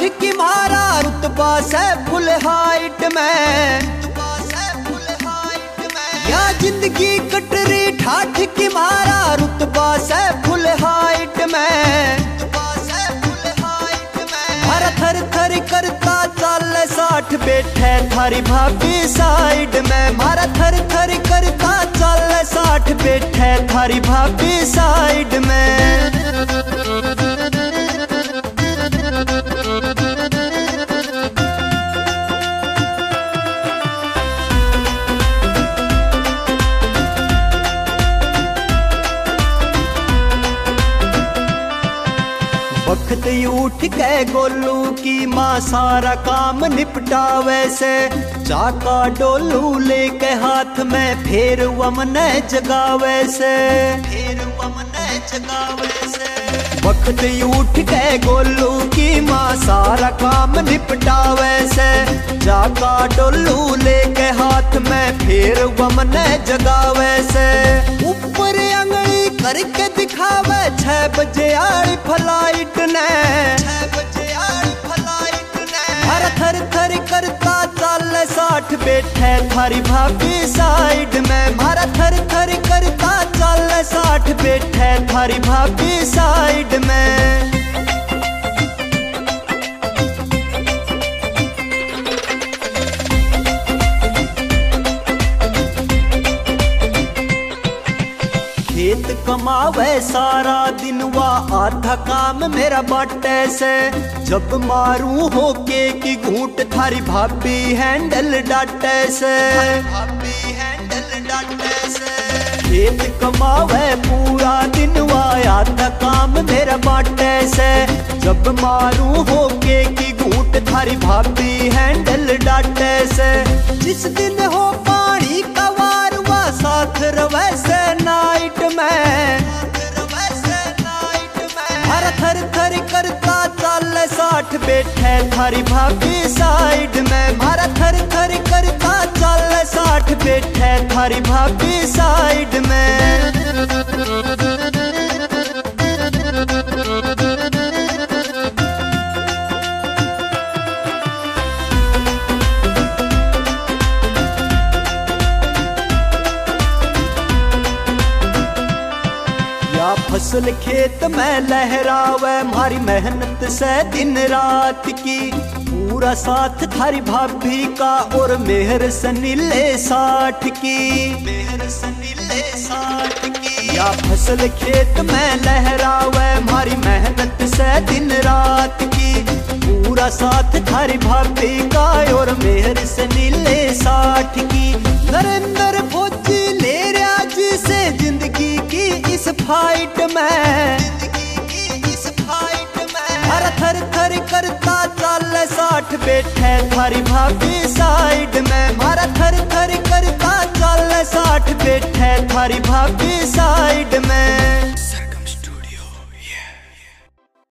की मारा रुतबा से फुल हाइट में, या जिंदगी कट रही ठाठ की मारा रुतबा से फुल हाइट में। मारा थर थर करता चल 60 बैठे थारी भाभी साइड में। मारा थर थर करता चल 60 बैठे थारी भाभी साइड में। वक्त उठ के गोलू की माँ सारा काम निपटावे से, चाका डोलू लेके हाथ में फेर वमने जगावे से, फेर वमने जगावे से। वक्त उठ के गोलू की माँ सारा काम निपटावे से, चाका डोलू लेके हाथ में फेर वमने जगावे से। ऊपर अंगली करके दिखावे 6 बजे आई फ्लाइट ने, 6 बजे आई फ्लाइट ने। मारा थर थर करता चल 60 बैठे थारी भाभी साइड में। मारा थर थर करता चल 60 बैठे थारी भाभी साइड में। खेत कमावे सारा दिन वा आधा काम मेरा बाटे से, जब मारू होके की घूंट थारी भाभी हैंडल डाटे से, भाभी हैंडल डाटे से। खेत कमावे पूरा दिन वा आधा काम मेरा बाटे से, जब मारू होके की घूंट थारी भाभी हैंडल डाटे से। जिस दिन हो पानी का वार वा साथ रवे से नाइट में, मारा थर थर करता चल 60 बैठे थारी भाभी साइड में। मारा थर थर करता चल 60 बैठे थारी भाभी साइड में। फसल खेत में लहरावे मारी मेहनत से दिन रात की, पूरा साथ थारी भाभी का और मेहर सनीले 60 की, मेहर सनीले 60 की। या फसल खेत में लहरावे मारी मेहनत से दिन रात की, पूरा साथ थारी भाभी का और मेहर सनीले 60 की। नरेंद्र फौजी ले रहा जी से जिंदगी की इस फाइट में, मारा थर थर करता चल 60 बैठे थारी भाभी साइड में। मारा थर थर करता चल 60 बैठे थारी भाभी साइड में।